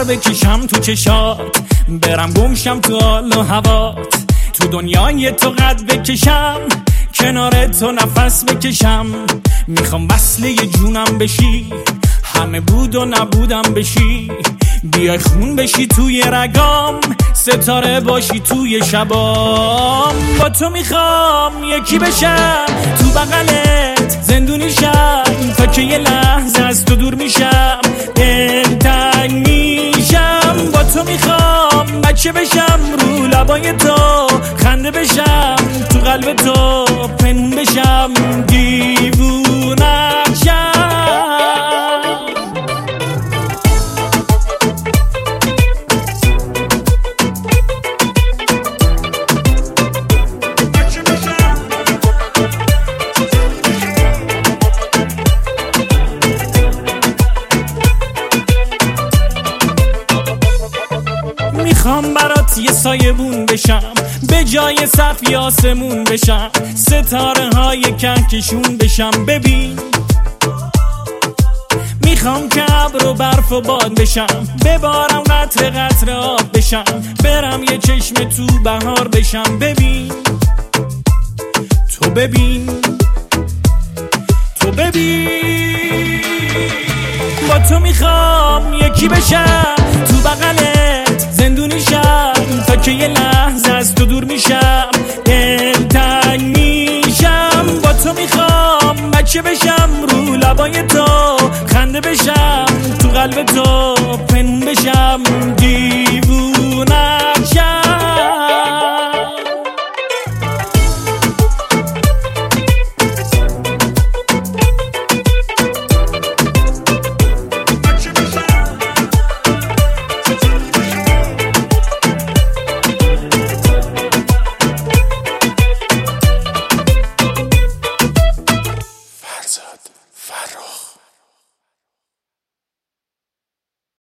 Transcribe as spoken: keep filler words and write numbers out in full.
سر بکشم تو چشات، برم گمشم تو حال و هوات، تو دنیای تو قد بکشم، کنار تو نفس بکشم. میخوام وصله جونم بشی، همه بود و نبودم بشی، بیای خون بشی توی رگام، ستاره باشی توی شبام. با تو میخوام یکی بشم، تو بغلت زندونی شم، تا که یه لحظه از تو دور میشم، دلتنگ میشم. با تو میخوام بچه بشم، رو لبای تو خنده بشم، تو قلب تو پنهون بشم، دیوونم شم. میخوام برات یه سایبون بشم، به جای صفی آسمون بشم، ستاره های کهکشون بشم. ببین میخوام که ابر و برف و باد بشم، ببارم قطره قطره آب بشم، برم یه چشم تو بهار بشم. ببین تو ببین تو ببین با تو میخوام یکی بشم، تو بغلت زندونی شم، تا که یه لحظه از تو دور میشم، دلتنگ میشم. با تو میخوام بچه بشم، رو لبای تو خنده بشم، تو قلب تو پنهون بشم، دی